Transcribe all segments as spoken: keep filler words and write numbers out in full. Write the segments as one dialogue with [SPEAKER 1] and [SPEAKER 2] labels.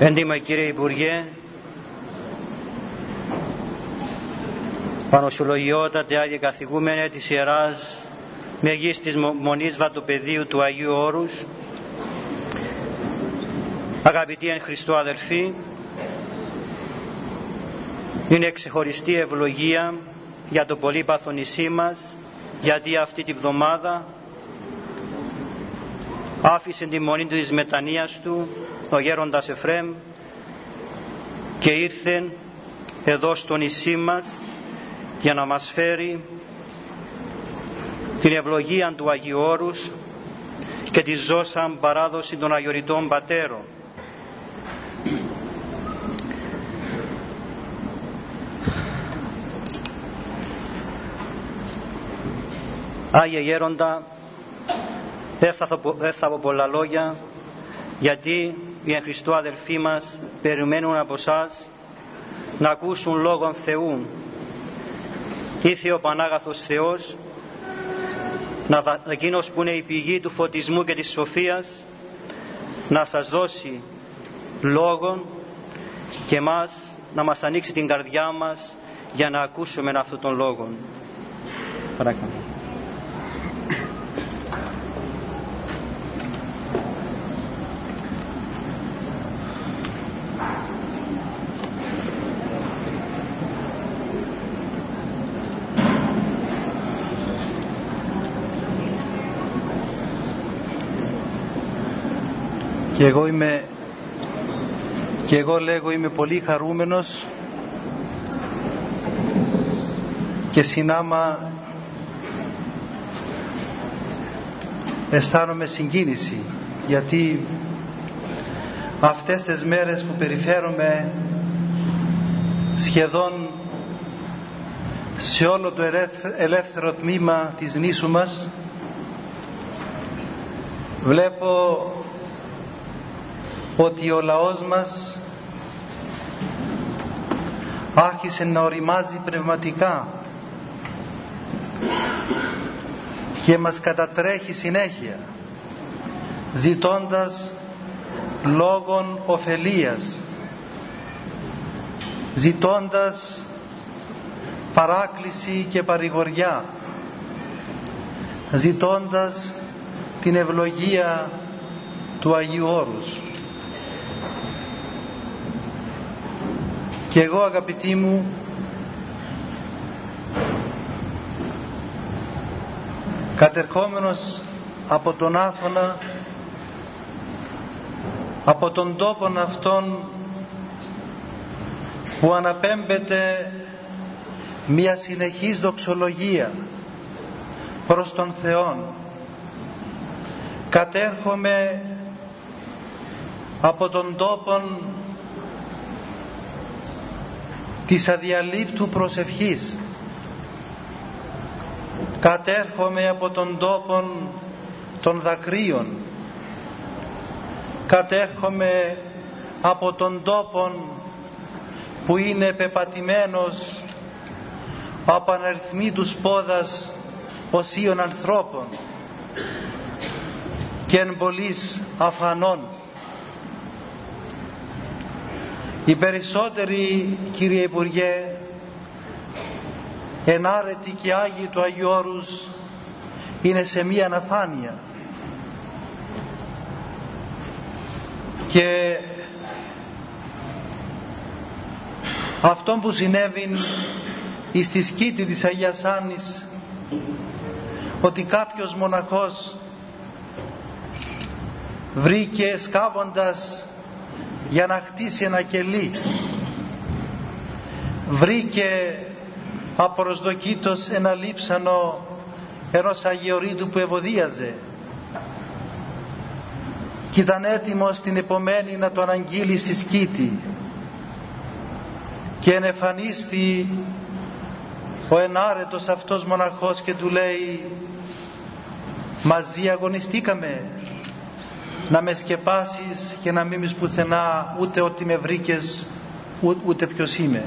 [SPEAKER 1] Έντιμα κύριε Υπουργέ, Πανοσιολογιότατε Άγιε Καθηγούμενε της Ιεράς Μεγίστης Μονής Βατοπεδίου του Αγίου Όρους, αγαπητοί εν Χριστώ αδελφοί, είναι ξεχωριστή ευλογία για το πολύπαθο νησί μας, γιατί αυτή τη βδομάδα άφησε τη μονή της μετανοίας του ο γέροντας Εφραίμ και ήρθε εδώ στο νησί μας για να μας φέρει την ευλογία του Αγίου Όρους και τη ζώσαν παράδοση των αγιοριτών πατέρων. Άγιε Γέροντα, δεν θα, δεν θα πω πολλά λόγια, γιατί οι εν Χριστώ αδελφοί μας περιμένουν από εσάς να ακούσουν λόγον Θεού. Ήρθε ο Πανάγαθος Θεός, να, εκείνος που είναι η πηγή του φωτισμού και της σοφίας, να σας δώσει λόγον και μας να μας ανοίξει την καρδιά μας για να ακούσουμε αυτόν τον λόγον. Παρακαλώ.
[SPEAKER 2] Και εγώ είμαι και εγώ λέγω είμαι πολύ χαρούμενος και συνάμα αισθάνομαι συγκίνηση, γιατί αυτές τις μέρες που περιφέρομαι σχεδόν σε όλο το ελεύθερο τμήμα της νήσου μας, βλέπω ότι ο λαός μας άρχισε να οριμάζει πνευματικά και μας κατατρέχει συνέχεια, ζητώντας λόγων ωφελίας, ζητώντας παράκληση και παρηγοριά, ζητώντας την ευλογία του Αγίου Όρους. Και εγώ, αγαπητοί μου, κατερχόμενος από τον Άθωνα, από τον τόπον αυτόν που αναπέμπεται μια συνεχής δοξολογία προς τον Θεόν, κατέρχομαι από τον τόπον της αδιαλείπτου προσευχής, κατέρχομαι από τον τόπον των δακρύων, κατέρχομαι από τον τόπον που είναι πεπατημένος από αναριθμήτους πόδας οσίων ανθρώπων και εν πολλοίς αφανών. Οι περισσότεροι, κύριε Υπουργέ, ενάρετοι και Άγιοι του Αγίου Όρους είναι σε μία αναφάνεια, και αυτό που συνέβη στη σκήτη της Αγίας Άννης, ότι κάποιος μοναχός βρήκε σκάβοντας για να χτίσει ένα κελί, βρήκε απροσδοκήτως ένα λείψανο ενός αγιορείτου που ευωδίαζε και ήταν έτοιμος την επομένη να το αναγγείλει στη σκήτη, και ενεφανίστη ο ενάρετος αυτός μοναχός και του λέει: μαζί αγωνιστήκαμε να με σκεπάσεις και να μην μεις πουθενά ούτε ότι με βρήκες ούτε ποιος είμαι.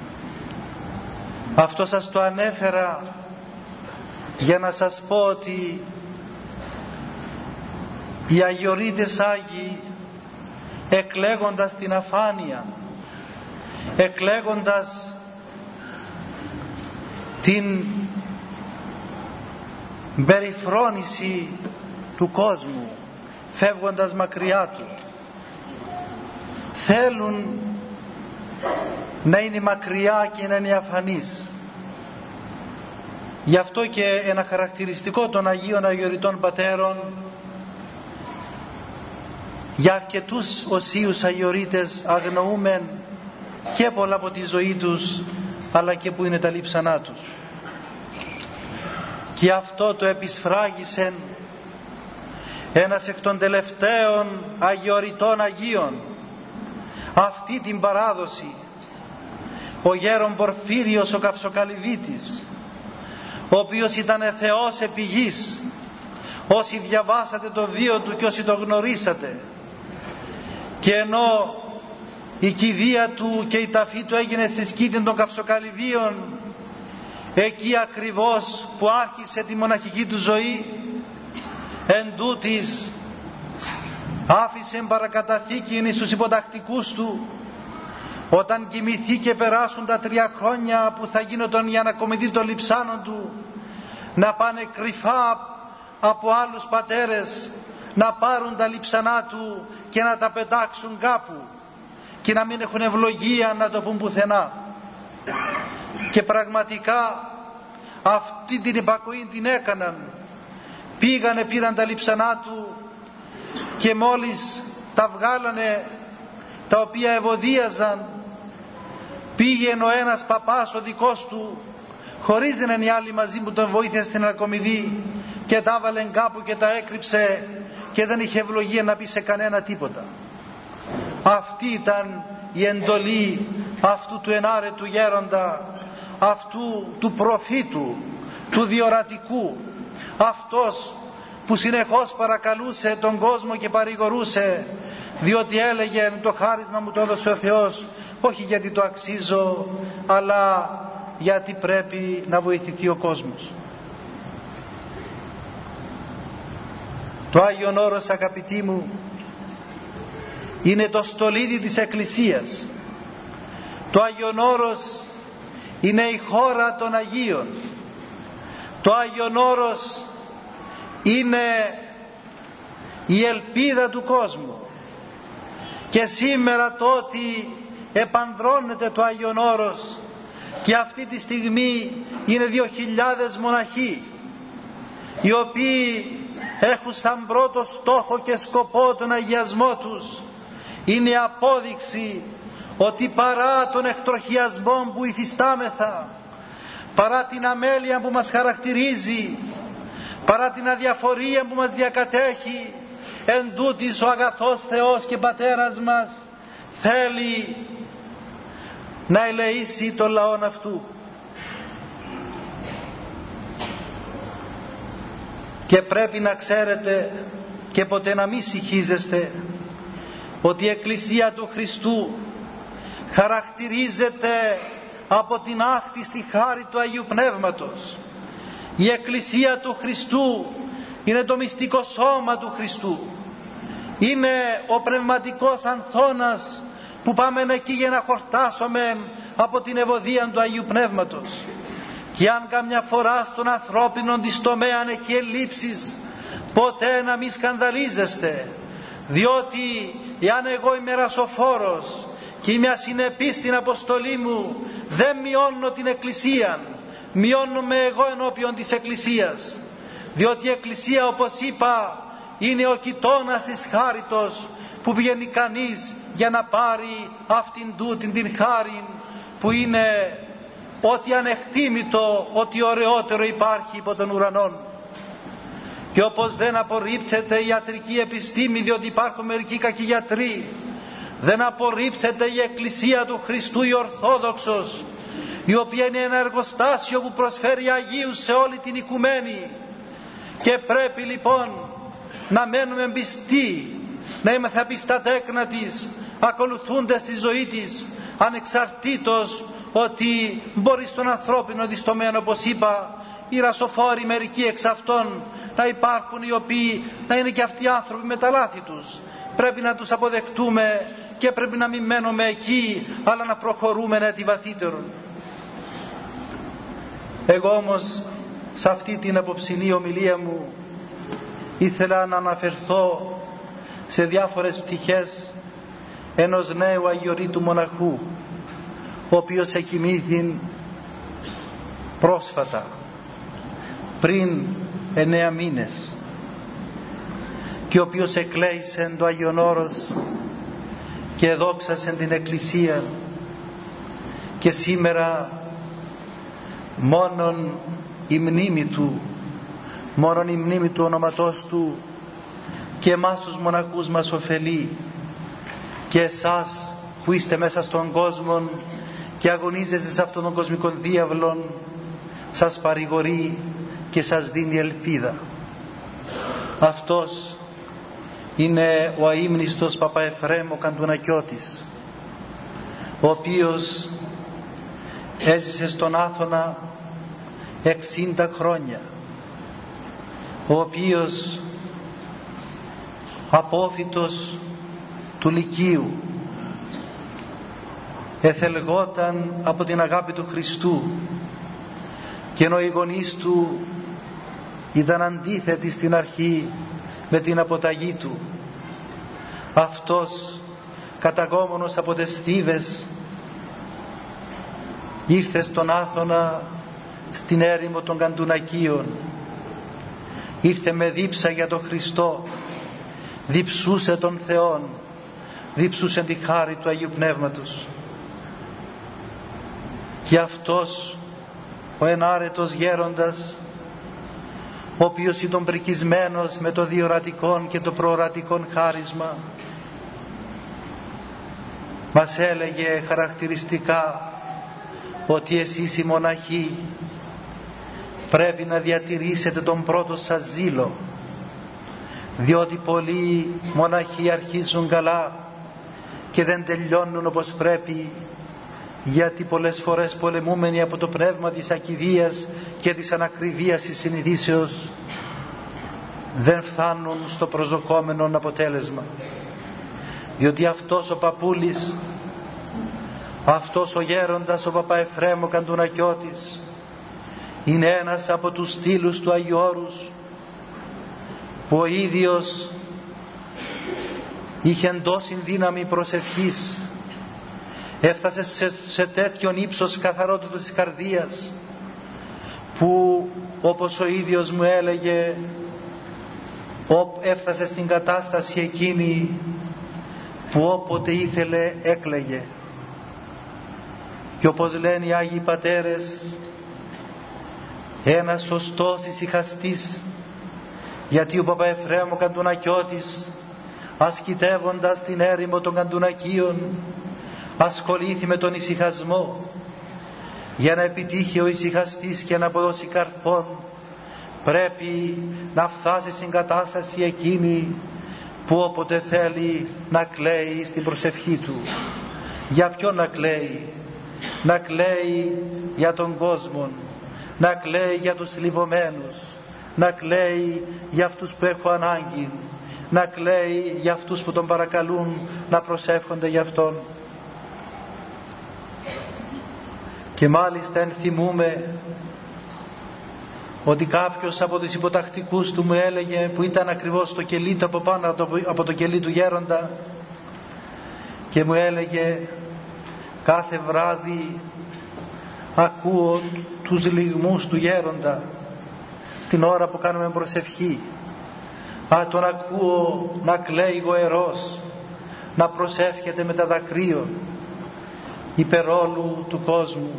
[SPEAKER 2] Αυτό σας το ανέφερα για να σας πω ότι οι αγιορείτες Άγιοι εκλέγοντας την αφάνεια, εκλέγοντας την περιφρόνηση του κόσμου, φεύγοντας μακριά του. Θέλουν να είναι μακριά και να είναι αφανείς. Γι' αυτό και ένα χαρακτηριστικό των Αγίων Αγιοριτών Πατέρων, για αρκετούς οσίους Αγιορείτες αγνοούμεν και πολλά από τη ζωή τους, αλλά και που είναι τα λείψανά τους. Και αυτό το επισφράγισεν ένας εκ των τελευταίων Αγιοριτών Αγίων, αυτή την παράδοση, ο γέρον Πορφύριος ο Καυσοκαλυβίτης, ο οποίος ήταν Θεός επί γης. Όσοι διαβάσατε το βίο του και όσοι το γνωρίσατε, και ενώ η κηδεία του και η ταφή του έγινε στη σκήτη των Καυσοκαλυβίων, εκεί ακριβώς που άρχισε τη μοναχική του ζωή, εν τούτης άφησε παρακαταθήκη στους υποτακτικούς του, όταν κοιμηθεί και περάσουν τα τρία χρόνια που θα γίνονταν η ανακομιδή των λειψάνων του, να πάνε κρυφά από άλλους πατέρες να πάρουν τα λειψανά του και να τα πετάξουν κάπου και να μην έχουν ευλογία να το πούν πουθενά. Και πραγματικά αυτή την υπακοή την έκαναν. Πήγανε, πήραν τα λειψανά του και μόλις τα βγάλανε, τα οποία ευωδίαζαν, πήγαινε ο ένας παπάς ο δικός του, χωρίς δεν είναι οι άλλοι μαζί που τον βοήθησε στην ανακομιδή, και τα έβαλε κάπου και τα έκρυψε και δεν είχε ευλογία να πει σε κανένα τίποτα. Αυτή ήταν η εντολή αυτού του ενάρετου γέροντα, αυτού του προφήτου, του διορατικού, αυτός που συνεχώς παρακαλούσε τον κόσμο και παρηγορούσε, διότι έλεγε το χάρισμα μου το έδωσε ο Θεός, όχι γιατί το αξίζω, αλλά γιατί πρέπει να βοηθηθεί ο κόσμος. Το Άγιον Όρος, αγαπητοί μου, είναι το στολίδι της Εκκλησίας. Το Άγιον Όρος είναι η χώρα των Αγίων. Το Άγιον Όρος είναι η ελπίδα του κόσμου. Και σήμερα το ότι επανδρώνεται το Άγιον Όρος, και αυτή τη στιγμή είναι δύο χιλιάδες μοναχοί, οι οποίοι έχουν σαν πρώτο στόχο και σκοπό τον αγιασμό τους, είναι απόδειξη ότι παρά τον εκτροχιασμό που υφιστάμεθα, παρά την αμέλεια που μας χαρακτηρίζει, παρά την αδιαφορία που μας διακατέχει, εν τούτης ο αγαθός Θεός και Πατέρας μας θέλει να ελεήσει τον λαόν αυτού. Και πρέπει να ξέρετε και ποτέ να μην συγχύζεστε ότι η Εκκλησία του Χριστού χαρακτηρίζεται από την άκτιστη χάρη του Αγίου Πνεύματος. Η Εκκλησία του Χριστού είναι το μυστικό σώμα του Χριστού, είναι ο πνευματικός ανθώνας που πάμε εκεί για να χορτάσουμε από την ευωδία του Αγίου Πνεύματος. Και αν καμιά φορά στον ανθρώπινο της τομέα έχει ελλείψεις, ποτέ να μην σκανδαλίζεστε, διότι εάν εγώ είμαι ρασοφόρος και είμαι ασυνεπής στην αποστολή μου, δεν μειώνω την Εκκλησία, μειώνομαι εγώ ενώπιον της Εκκλησίας, διότι η Εκκλησία, όπως είπα, είναι ο κοιτώνας της χάριτος που βγαίνει κανείς για να πάρει αυτήν τούτην την χάρη που είναι ό,τι ανεκτήμητο, ό,τι ωραιότερο υπάρχει υπό τον ουρανόν. Και όπως δεν απορρίπτεται η ιατρική επιστήμη, διότι υπάρχουν μερικοί κακοί γιατροί, δεν απορρίπτεται η Εκκλησία του Χριστού η Ορθόδοξος, η οποία είναι ένα εργοστάσιο που προσφέρει Αγίους σε όλη την οικουμένη. Και πρέπει λοιπόν να μένουμε πιστοί, να είμαστε πιστά τέκνα της, ακολουθούνται στη ζωή της, ανεξαρτήτως ότι μπορεί στον ανθρώπινο της τομέα, όπως είπα, οι ρασοφόροι μερικοί εξ αυτών να υπάρχουν, οι οποίοι να είναι και αυτοί άνθρωποι με τα λάθη τους. Πρέπει να τους αποδεχτούμε και πρέπει να μην μένουμε εκεί, αλλά να προχωρούμε ένα βαθύτερο. Εγώ όμως σε αυτή την απόψινή ομιλία μου ήθελα να αναφερθώ σε διάφορες πτυχές ενός νέου αγιορείτου μοναχού, ο οποίος εκοιμήθη πρόσφατα, πριν εννέα μήνες, και ο οποίος εκλέησε το Άγιον Όρος και δόξασε την Εκκλησία, και σήμερα μόνον η μνήμη του, μόνον η μνήμη του ονόματός του και εμάς τους μοναχούς μας ωφελεί, και εσάς που είστε μέσα στον κόσμο και αγωνίζεστε σε αυτόν τον κοσμικό διάβλον, σας παρηγορεί και σας δίνει ελπίδα. Αυτός είναι ο αείμνηστος Παπαεφραίμ ο Καντουνακιώτης, ο οποίος έζησε στον Άθωνα εξήντα χρόνια, ο οποίος απόφοιτος του Λυκείου εθελγόταν από την αγάπη του Χριστού, και ενώ οι γονείς του ήταν αντίθετοι στην αρχή με την αποταγή του, αυτός καταγόμενος από τις Θήβες ήρθε στον Άθωνα, στην έρημο των Καντουνακίων, ήρθε με δίψα για τον Χριστό, διψούσε τον Θεόν, διψούσε τη χάρη του Αγίου Πνεύματος. Και αυτός ο ενάρετος γέροντας, ο οποίος ήταν πρικισμένος με το διορατικό και το προορατικό χάρισμα, μας έλεγε χαρακτηριστικά ότι εσείς οι μοναχοί πρέπει να διατηρήσετε τον πρώτο σας ζήλο, διότι πολλοί μοναχοί αρχίζουν καλά και δεν τελειώνουν όπως πρέπει, γιατί πολλές φορές πολεμούμενοι από το πνεύμα της ακηδείας και της ανακριβίας της συνειδήσεως δεν φτάνουν στο προσδοκόμενο αποτέλεσμα. Διότι αυτός ο παππούλης, αυτός ο γέροντας ο Παπαεφραίμ ο Καντουνακιώτης, είναι ένας από τους στήλους του Αγίου Όρους, που ο ίδιος είχε τόση δύναμη προσευχής, έφτασε σε, σε τέτοιον ύψος καθαρότητας της καρδίας, που όπως ο ίδιος μου έλεγε, έφτασε στην κατάσταση εκείνη που όποτε ήθελε έκλαιγε. Και όπως λένε οι Άγιοι Πατέρες, ένας σωστός ησυχαστής, γιατί ο Παπαεφραίμ ο Καντουνακιώτης, ασκητεύοντας την έρημο των Καντουνακίων, ασχολήθη με τον ησυχασμό. Για να επιτύχει ο ησυχαστής και να αποδώσει καρπόν, πρέπει να φτάσει στην κατάσταση εκείνη που όποτε θέλει να κλαίει στην προσευχή του. Για ποιον να κλαίει? Να κλαίει για τον κόσμο, να κλαίει για τους θλιβωμένους, να κλαίει για αυτούς που έχουν ανάγκη, να κλαίει για αυτούς που τον παρακαλούν να προσεύχονται για αυτόν. Και μάλιστα ενθυμούμε ότι κάποιος από τους υποτακτικούς του μου έλεγε, που ήταν ακριβώς στο κελί του, από πάνω από το κελί του γέροντα, και μου έλεγε, κάθε βράδυ ακούω τους λυγμούς του γέροντα την ώρα που κάνουμε προσευχή. Α, τον ακούω να κλαίει γοερός, να προσεύχεται με τα δακρύων υπέρ όλου του κόσμου.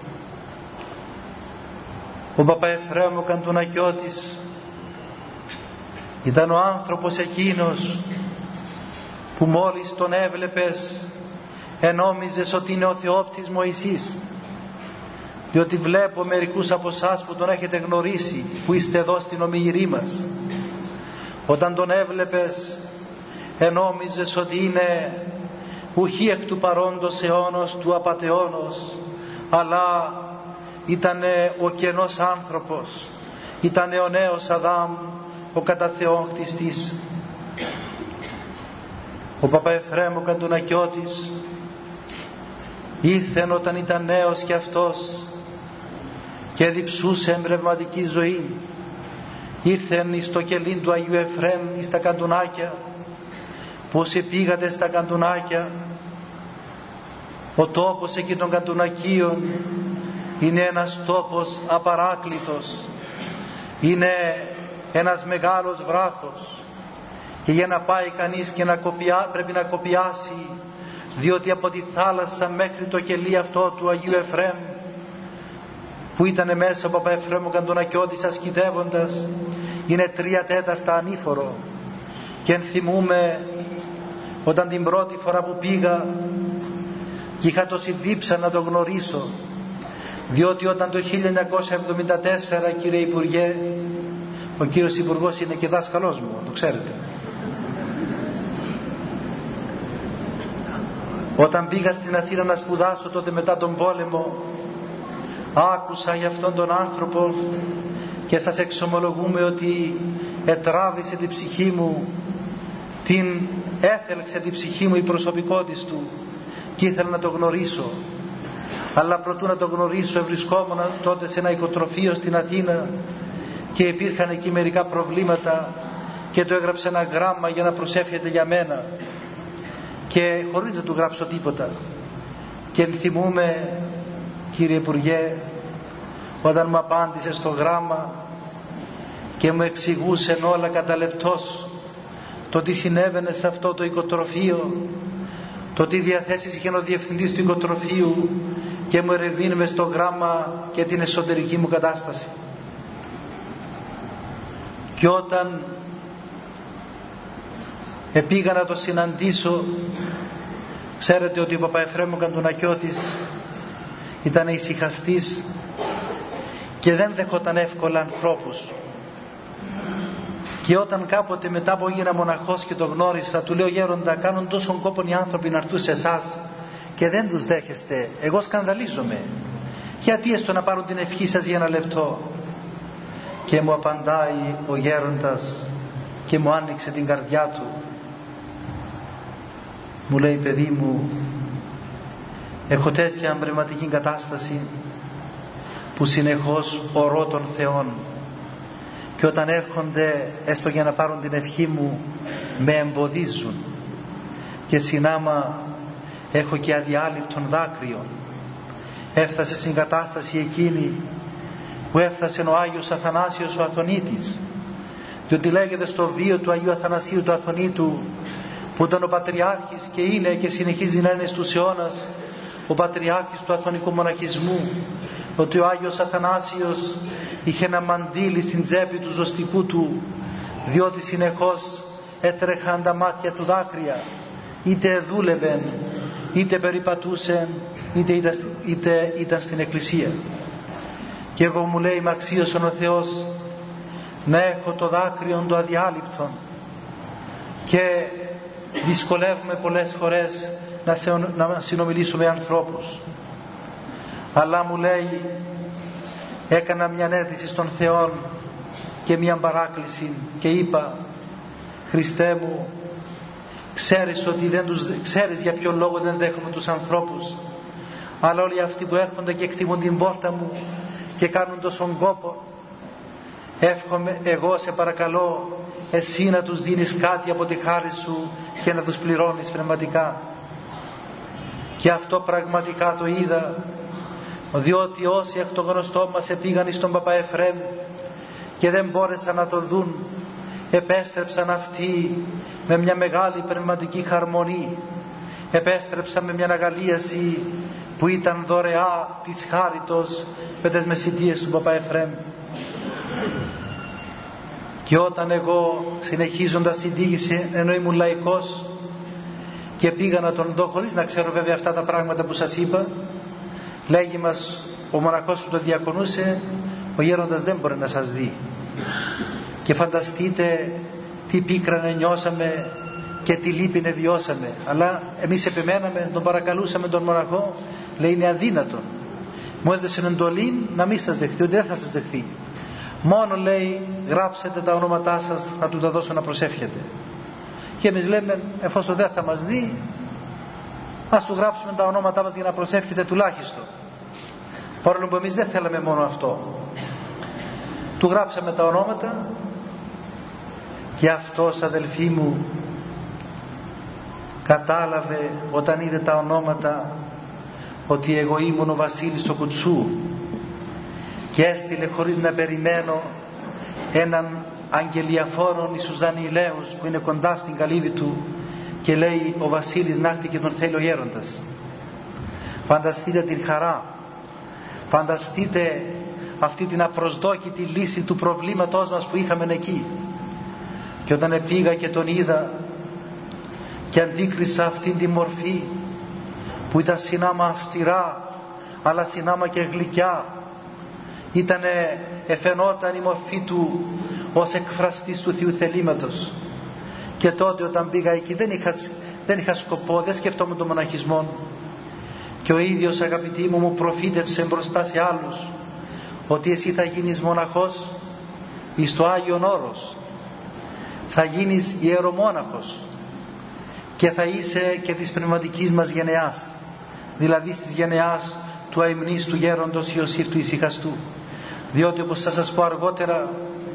[SPEAKER 2] Ο Παπαεφραίμ ο Καντουνακιώτης ήταν ο άνθρωπος εκείνος που μόλις τον έβλεπες ενόμιζες ότι είναι ο Θεόπτης Μωυσής, διότι βλέπω μερικούς από εσάς που τον έχετε γνωρίσει, που είστε εδώ στην ομιλία μας, όταν τον έβλεπες ενόμιζες ότι είναι ουχή εκ του παρόντος αιώνος του απατεώνος, αλλά ήταν ο κενός άνθρωπος, ήταν ο νέος Αδάμ, ο κατά Θεόν χτιστής. Ο Παπαεφρέμ ο Καντουνακιώτης ήρθε όταν ήταν νέος και αυτός και διψούσε εμπνευματική ζωή. Ήρθεν στο κελίν του Αγίου Εφρέμ στα Καντουνάκια. Πόσοι πήγατε στα Καντουνάκια? Ο τόπος εκεί των Καντουνακίων είναι ένας τόπος απαράκλητος, είναι ένας μεγάλος βράχος, και για να πάει κανείς και να κοπιά, πρέπει να κοπιάσει, διότι από τη θάλασσα μέχρι το κελί αυτό του Αγίου Εφρέμ, που ήταν μέσα ο Παπαεφρέμ ο Καντουνακιώτης ασκητεύοντας, είναι τρία τέταρτα ανήφορο. Και ενθυμούμε όταν την πρώτη φορά που πήγα και είχα τόση δίψα να το γνωρίσω, διότι όταν το χίλια εννιακόσια εβδομήντα τέσσερα, κύριε Υπουργέ, ο κύριος Υπουργός είναι και δάσκαλός μου, το ξέρετε, όταν πήγα στην Αθήνα να σπουδάσω τότε μετά τον πόλεμο, άκουσα για αυτόν τον άνθρωπο και σας εξομολογούμε ότι ετράβησε την ψυχή μου, την έθελξε την ψυχή μου η προσωπικότης του, και ήθελα να το γνωρίσω. Αλλά προτού να το γνωρίσω βρισκόμουν τότε σε ένα οικοτροφείο στην Αθήνα και υπήρχαν εκεί μερικά προβλήματα και του έγραψε ένα γράμμα για να προσεύχεται για μένα, και χωρίς να του γράψω τίποτα. Και θυμούμε, κύριε Υπουργέ, όταν μου απάντησε στο γράμμα και μου εξηγούσε όλα κατά λεπτός το τι συνέβαινε σε αυτό το οικοτροφείο, το τι διαθέσεις είχε ο διευθυντής του οικοτροφείου, και μου ερευνήνε στο γράμμα και την εσωτερική μου κατάσταση. Και όταν επήγα να το συναντήσω, ξέρετε ότι ο Παπαεφρέμ ο Καντουνακιώτης ήταν ησυχαστής και δεν δεχόταν εύκολα ανθρώπους. Και όταν κάποτε μετά που έγινα μοναχός και το γνώρισα, του λέω: γέροντα, κάνουν τόσο κόπο οι άνθρωποι να έρθουν σε εσάς και δεν τους δέχεστε, εγώ σκανδαλίζομαι, γιατί έστω να πάρουν την ευχή σας για ένα λεπτό? Και μου απαντάει ο γέροντας και μου άνοιξε την καρδιά του, μου λέει: παιδί μου, έχω τέτοια πνευματική κατάσταση που συνεχώς ορώ τον Θεόν, και όταν έρχονται έστω για να πάρουν την ευχή μου με εμποδίζουν, και συνάμα έχω και αδιάλειπτον δάκρυων. Έφτασε στην κατάσταση εκείνη που έφτασε ο Άγιος Αθανάσιος ο Αθωνίτης, διότι λέγεται στο βίο του Αγίου Αθανασίου του Αθωνίτου, που ήταν ο Πατριάρχης και είναι και συνεχίζει να είναι στους αιώνας ο Πατριάρχης του Αθωνικού Μοναχισμού, ότι ο Άγιος Αθανάσιος είχε ένα μαντίλι στην τσέπη του ζωστικού του, διότι συνεχώς έτρεχαν τα μάτια του δάκρυα, είτε δούλευεν, είτε περιπατούσεν, είτε ήταν, είτε ήταν στην εκκλησία. Και εγώ, μου λέει, μ' αξίωσον ο Θεός να έχω το δάκρυο το αδιάλειπτο, και δυσκολεύουμε πολλές φορές να, σε, να συνομιλήσουμε με ανθρώπους, αλλά μου λέει, έκανα μια αίτηση στον Θεό και μια παράκληση και είπα: Χριστέ μου, ξέρεις ότι δεν τους, ξέρεις για ποιο λόγο δεν δέχομαι τους ανθρώπους, αλλά όλοι αυτοί που έρχονται και εκτιμούν την πόρτα μου και κάνουν τόσον κόπο, εύχομαι, εγώ σε παρακαλώ εσύ να τους δίνεις κάτι από τη χάρη σου και να τους πληρώνεις πνευματικά. Και αυτό πραγματικά το είδα, διότι όσοι εκ των γνωστών μας επήγαν στον Παπαεφρέμ και δεν μπόρεσαν να τον δουν, επέστρεψαν αυτοί με μια μεγάλη πνευματική χαρμονή, επέστρεψαν με μια αγαλίαση που ήταν δωρεά της χάριτος με τις μεσητείες του Παπαεφρέμ. Και όταν εγώ, συνεχίζοντας την τήγηση, ενώ ήμουν λαϊκός και πήγα να τον δω, χωρίς να ξέρω βέβαια αυτά τα πράγματα που σας είπα, λέγει μας ο μοναχός που τον διακονούσε: ο γέροντας δεν μπορεί να σας δει. Και φανταστείτε τι πίκρανε νιώσαμε και τι λύπηνε βιώσαμε. Αλλά εμείς επιμέναμε, τον παρακαλούσαμε τον μοναχό, λέει: είναι αδύνατον μου έδωσε εντολή να μην σας δεχθεί, ότι δεν θα σας δεχθεί. Μόνο λέει γράψετε τα ονόματά σας, να του τα δώσω να προσεύχετε. Και εμείς λέμε εφόσον δεν θα μας δει, ας του γράψουμε τα ονόματά μας για να προσεύχεται τουλάχιστον. Παρόλο που εμείς δεν θέλαμε μόνο αυτό. Του γράψαμε τα ονόματα και αυτός, αδελφοί μου, κατάλαβε όταν είδε τα ονόματα ότι εγώ ήμουν ο Βασίλης του Κουτσού, και έστειλε χωρίς να περιμένω έναν αγγελιαφόρον εις Δανιηλαίους που είναι κοντά στην καλύβη του και λέει ο Βασίλης να έρθει και τον θέλει ο γέροντας. Φανταστείτε την χαρά, φανταστείτε αυτή την απροσδόκητη λύση του προβλήματός μας που είχαμε εκεί. Και όταν πήγα και τον είδα και αντίκρισα αυτή τη μορφή που ήταν συνάμα αυστηρά αλλά συνάμα και γλυκιά, ήτανε, εφαινόταν η μορφή του ως εκφραστής του Θείου θελήματος. Και τότε όταν πήγα εκεί δεν είχα, δεν είχα σκοπό, δεν σκεφτόμουν τον μοναχισμό, και ο ίδιος, αγαπητοί μου, μου προφήτευσε μπροστά σε άλλους ότι εσύ θα γίνεις μοναχός εις το Άγιον Όρος, θα γίνεις ιερομόναχος και θα είσαι και της πνευματικής μας γενεάς, δηλαδή της γενεάς του αημνίστου γέροντος Ιωσήφ του Ησυχαστού. Διότι όπως θα σας πω αργότερα,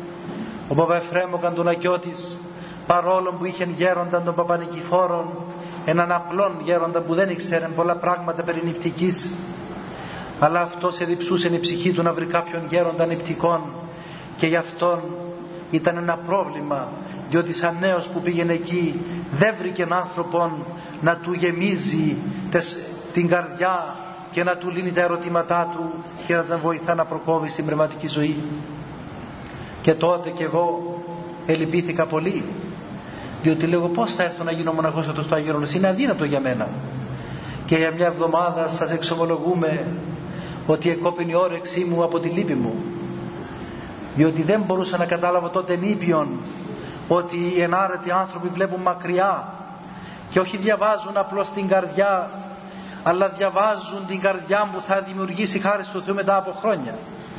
[SPEAKER 2] ο Παπαεφρέμ ο Καντονακιώτης, παρόλο που είχε γέρονταν τον Παπανικηφόρον, έναν απλόν γέροντα που δεν ήξερε πολλά πράγματα περί νηπτικής, αλλά αυτός εδιψούσε η ψυχή του να βρει κάποιον γέροντα νηπτικών, και γι' αυτόν ήταν ένα πρόβλημα, διότι σαν νέος που πήγαινε εκεί δεν βρήκε άνθρωπον να του γεμίζει την καρδιά και να του λύνει τα ερωτήματά του και να τον βοηθά να προκόβει στην πνευματική ζωή. Και τότε κι εγώ ελυπήθηκα πολύ, διότι λέγω πώς θα έρθω να γίνω μοναχός εδώ στο Άγιο Όρος, είναι αδύνατο για μένα. Και για μια εβδομάδα σας εξομολογούμε ότι εκόπην η όρεξή μου από τη λύπη μου, διότι δεν μπορούσα να κατάλαβω τότε νήπιον ότι οι ενάρετοι άνθρωποι βλέπουν μακριά και όχι διαβάζουν απλώς την καρδιά, αλλά διαβάζουν την καρδιά που θα δημιουργήσει χάρη του Θεού μετά από χρόνια.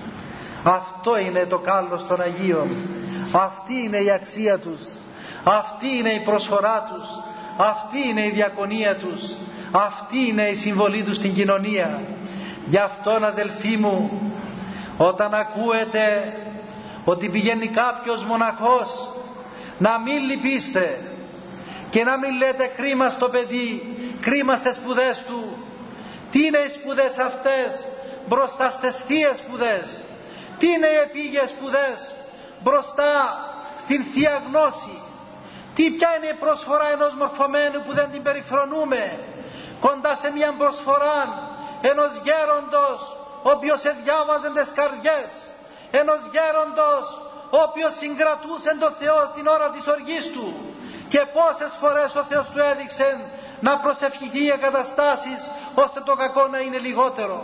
[SPEAKER 2] Αυτό είναι το κάλος των Αγίων, αυτή είναι η αξία τους, αυτή είναι η προσφορά τους, αυτή είναι η διακονία τους, αυτή είναι η συμβολή τους στην κοινωνία. Γι' αυτόν, αδελφοί μου, όταν ακούετε ότι πηγαίνει κάποιος μοναχός, να μην λυπήστε και να μην λέτε κρίμα στο παιδί, κρίμα στις σπουδές του. Τι είναι οι σπουδές αυτές μπροστά στις θείες σπουδές? Τι είναι οι επίγειες σπουδές μπροστά στην Θεία Γνώση? Τι, ποια είναι η προσφορά ενός μορφωμένου που δεν την περιφρονούμε κοντά σε μια προσφορά ενός γέροντος ο οποίος εδιάβαζε τις καρδιές, ενός γέροντος ο οποίος συγκρατούσε τον Θεό την ώρα της οργής του, και πόσες φορές ο Θεός του έδειξε να προσευχηθεί για καταστάσεις ώστε το κακό να είναι λιγότερο.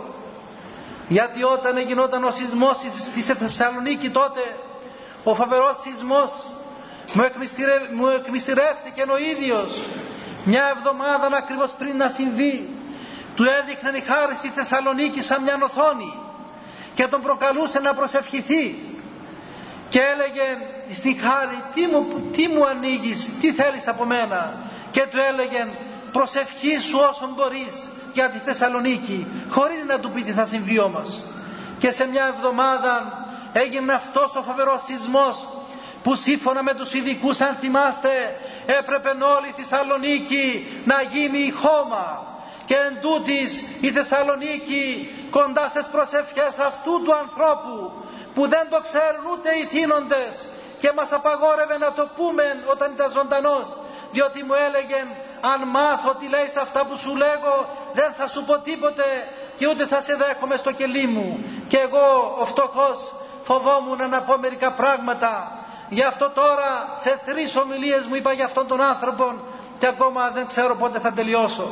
[SPEAKER 2] Γιατί όταν γινόταν ο σεισμός στη Θεσσαλονίκη τότε, ο φοβερός σεισμός, μου, εκμυστηρε, μου εκμυστηρεύτηκε ο ίδιος μια εβδομάδα ακριβώς πριν να συμβεί. Του έδειχναν η χάρη στη Θεσσαλονίκη σαν μια οθόνη και τον προκαλούσε να προσευχηθεί και έλεγε στη χάρη, τι μου, τι μου ανοίγεις, τι θέλεις από μένα? Και του έλεγε, προσευχήσου όσον μπορείς για τη Θεσσαλονίκη, χωρίς να του πει τι θα συμβεί όμως. Και σε μια εβδομάδα έγινε αυτός ο φοβερός σεισμός που σύμφωνα με τους ειδικούς, αν θυμάστε, έπρεπε όλη η Θεσσαλονίκη να γίνει χώμα. Και εν τούτης η Θεσσαλονίκη κοντά στις προσευχές αυτού του ανθρώπου που δεν το ξέρουν ούτε οι θύνοντες, και μας απαγόρευε να το πούμε όταν ήταν ζωντανός, διότι μου έλεγε, αν μάθω τι λέει αυτά που σου λέγω δεν θα σου πω τίποτε και ούτε θα σε δέχομαι στο κελί μου. Και εγώ ο φτωχός φοβόμουν να πω μερικά πράγματα. Γι' αυτό τώρα σε τρεις ομιλίες μου είπα για αυτόν τον άνθρωπο και ακόμα δεν ξέρω πότε θα τελειώσω.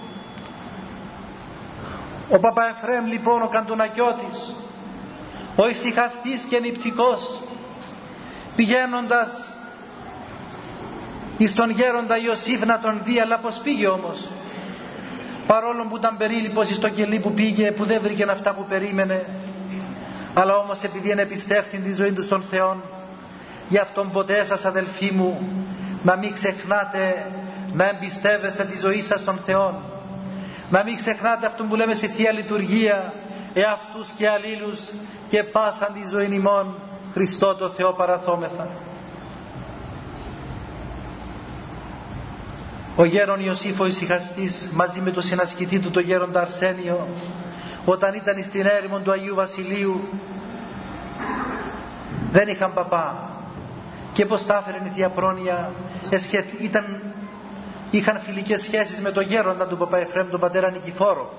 [SPEAKER 2] Ο Παπαεφρέμ λοιπόν ο Καντονακιώτης, ο ησυχαστής και νηπτικός, πηγαίνοντας εις τον γέροντα Ιωσήφ να τον δει, αλλά πως πήγε όμως? παρόλο που ήταν περίληπος στο κελί που πήγε, που δεν βρήκε αυτά που περίμενε, αλλά όμως επειδή είναι εμπιστεύθυνη τη ζωή του στον Θεό, γι' αυτόν ποτέ σας αδελφοί μου να μην ξεχνάτε να εμπιστεύεστε τη ζωή σας στον Θεό, να μην ξεχνάτε αυτό που λέμε στη Θεία Λειτουργία, εαυτούς και αλλήλους και πάσαν τη ζωή ημών Χριστό το Θεό παραθόμεθα. Ο γέρον Ιωσήφ ο Ησυχαστής μαζί με τον συνασκητή του τον γέροντα Αρσένιο, όταν ήταν στην έρημο του Αγίου Βασιλείου, δεν είχαν παπά, και πως τα έφερε η Θεία Πρόνοια, ήταν, είχαν φιλικές σχέσεις με τον γέροντα του παπά Εφραίμ, τον πατέρα Νικηφόρο.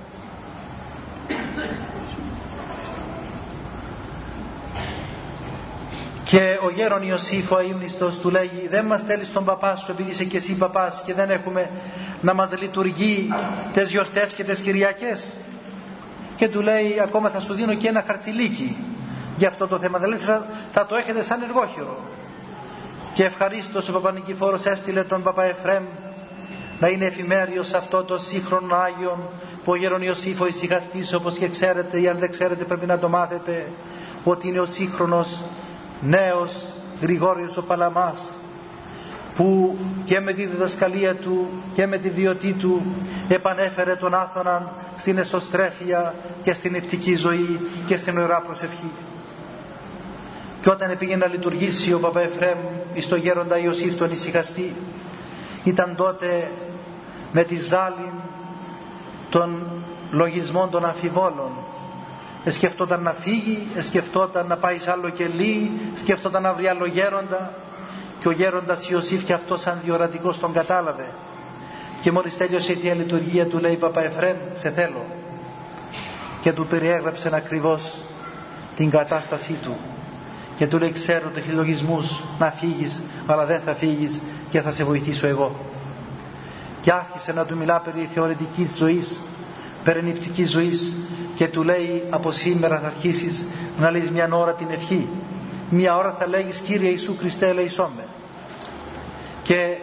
[SPEAKER 2] Και ο γέρον Ιωσήφ ο αείμνηστος του λέγει, δεν μας στέλνεις τον παπά σου επειδή είσαι και εσύ παπάς και δεν έχουμε να μας λειτουργεί τις γιορτές και τις Κυριακές? Και του λέει, ακόμα θα σου δίνω και ένα χαρτιλίκι για αυτό το θέμα, δηλαδή θα, θα το έχετε σαν εργόχειρο. Και ευχαρίστως ο Παπα-Νικηφόρος έστειλε τον παπά Εφραίμ να είναι εφημέριος σε αυτό το σύγχρονο Άγιον που ο γέρον Ιωσήφ ο Ησυχαστής, όπως και ξέρετε ή αν δεν ξέρετε πρέπει να το μάθετε, ότι είναι ο σύγχρονος νέος Γρηγόριος ο Παλαμάς, που και με τη διδασκαλία του και με τη βιωτή του επανέφερε τον Άθωναν στην εσωστρέφεια και στην νηπτική ζωή και στην ωραία προσευχή. Και όταν πήγε να λειτουργήσει ο παπά Εφραίμ στο γέροντα Ιωσήφ τον Ησυχαστή, ήταν τότε με τη ζάλη των λογισμών των αμφιβόλων. Σκεφτόταν να φύγει, σκεφτόταν να πάει σε άλλο κελί, σκεφτόταν να βρει άλλο γέροντα, και ο γέροντας Ιωσήφ και αυτό σαν διορατικός τον κατάλαβε, και μόλις τέλειωσε η Θεία Λειτουργία του λέει, παπά Εφραίμ, σε θέλω, και του περιέγραψε ακριβώς την κατάστασή του και του λέει, ξέρω ότι έχει λογισμούς να φύγεις, αλλά δεν θα φύγεις και θα σε βοηθήσω εγώ. Και άρχισε να του μιλά περί θεωρητικής ζωής, περί νηπτικής ζωής, και του λέει, από σήμερα θα αρχίσεις να λες μια ώρα την ευχή, μια ώρα θα λέγεις Κύριε Ιησού Χριστέ ελεησόν με. Και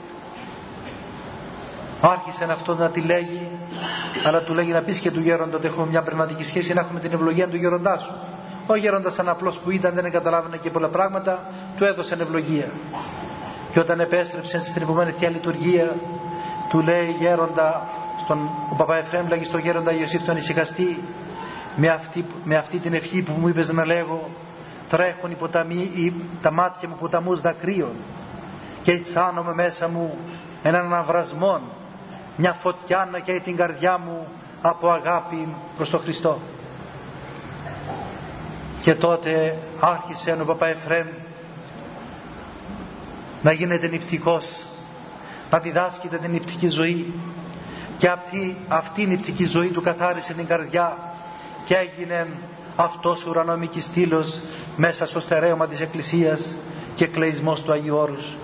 [SPEAKER 2] άρχισε αυτό να τη λέγει, αλλά του λέγει να πεις και του γέροντα ότι έχουμε μια πνευματική σχέση, να έχουμε την ευλογία του γέροντά σου. Ο γέροντας σαν απλός που ήταν, δεν καταλάβαινε και πολλά πράγματα, του έδωσε ευλογία. Και όταν επέστρεψε στην επόμενη Θεία Λειτουργία, του λέει, γέροντα, στον, ο παπά Εφραίμ λέγει στον γέροντα Ιωσήφ τον Ησυχαστή, με αυτή, με αυτή την ευχή που μου είπες να λέγω, τρέχουν οι ποταμοί, οι, τα μάτια μου ποταμούς δακρύων, και αισθάνομαι μέσα μου έναν αναβρασμό, μια φωτιά να καίει την καρδιά μου από αγάπη προς τον Χριστό. Και τότε άρχισε ο παπά Εφραίμ να γίνεται νηπτικός, να διδάσκεται την νηπτική ζωή, και αυτή, αυτή η νηπτική ζωή του καθάρισε την καρδιά και έγινε αυτός ουρανομικής στήλος μέσα στο στερέωμα της Εκκλησίας και κλεισμός του Αγίου Όρους.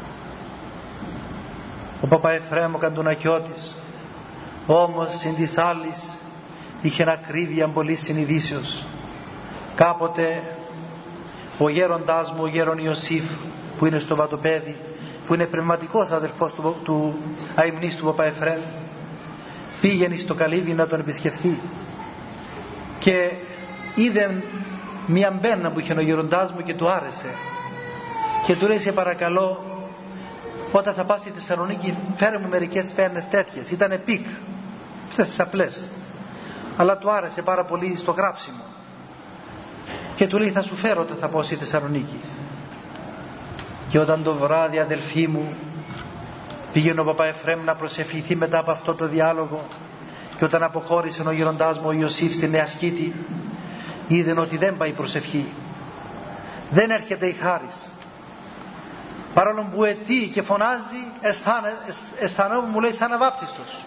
[SPEAKER 2] Ο παπά Εφραίμ ο Καντουνακιώτης όμως συν της άλλης είχε ακρίβεια πολύ συνειδήσεως. Κάποτε ο γέροντάς μου, ο γέρον Ιωσήφ, που είναι στο Βατοπέδι, που είναι πνευματικός αδελφός του, του αειμνίστου παπά Εφραίμ, πήγαινε στο καλύβι να τον επισκεφθεί και είδε μια μπένα που είχε ο γέροντάς μου και του άρεσε, και του λέει, σε παρακαλώ, όταν θα πας στη Θεσσαλονίκη φέρε μου μερικές πένες τέτοιες. Ήτανε πικ, αυτές απλές, αλλά του άρεσε πάρα πολύ στο γράψιμο, και του λέει, θα σου φέρω όταν θα πάω στη Θεσσαλονίκη. Και όταν το βράδυ, αδελφοί μου, πήγαινε ο παπά Εφραίμ να προσευχηθεί μετά από αυτό το διάλογο, και όταν αποχώρησε ο γέροντάς μου ο Ιωσήφ στη Νέα Σκήτη, είδε ότι δεν πάει η προσευχή, δεν έρχεται η χάρις. Παρόλο που αιτεί και φωνάζει, αισθανόμουν, μου λέει, σαν αβάπτιστος.